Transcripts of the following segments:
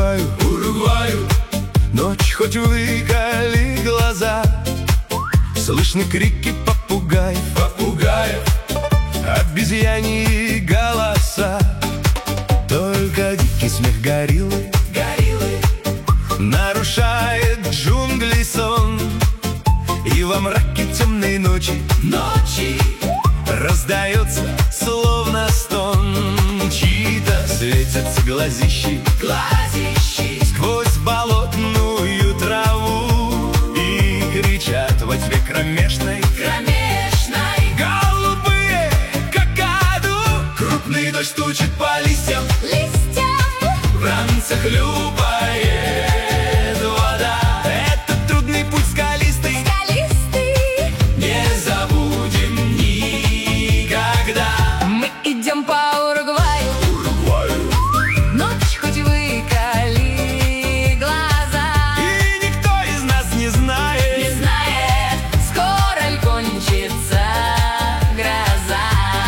Уругваю, Уругваю. ночь хоть выколи глаза, слышны крики попугаев, Попугаев. обезьяньи голоса. Только дикий смех гориллы Гориллы. нарушает джунглей сон. И во мраке темной ночи Ночи. раздается словно стон. Чьи-то светятся глазищи Глазищи. сквозь болотную траву и кричат во тьме кромешной: Кромешной. голубые какаду. Крупный дождь стучит по листьям. Листьям. В ранцах хлюпает вода. Это трудный путь скалистый, Скалистый. Не забудем никогда. Мы идем по Уругваю. Уругваю. Ночь хоть выколи глаза. и никто из нас не Не знает, знает, скоро ли кончится гроза.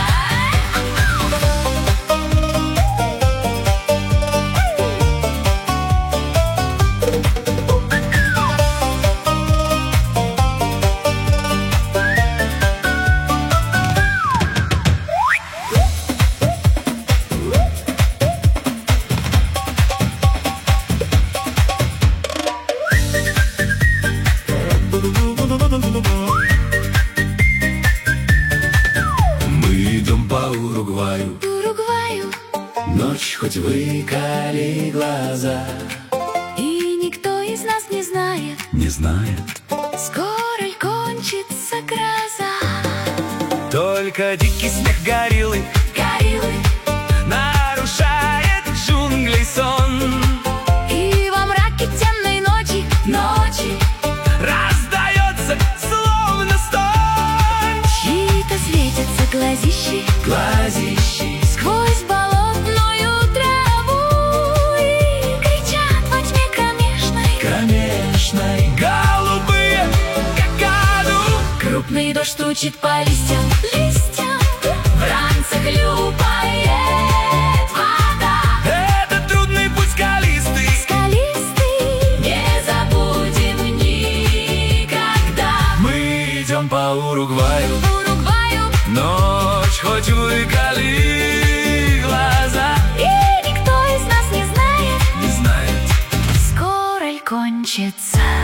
Мы идем по Уругваю. Уругваю. Ночь хоть выколи глаза. И никто из нас не знает, Не знает. скоро ли кончится гроза. только дикий смех гориллы Гориллы. нарушает джунглей сон. И во мраке темной ночи. Ночи. Раздается словно стон. Чьи-то светятся глазищи Глазищи. сквозь болотную траву и кричат во тьме кромешной. Кромешной. Голубые какаду. Крупный дождь стучит по листьям. Листьям. В ранцах хлюпает вода. Это трудный путь скалистый, Скалистый. Не забудем никогда. мы идем по Уругваю. Уругваю. Ночь хоть выколи глаза, И никто из нас не знает, не знает. скоро ли кончится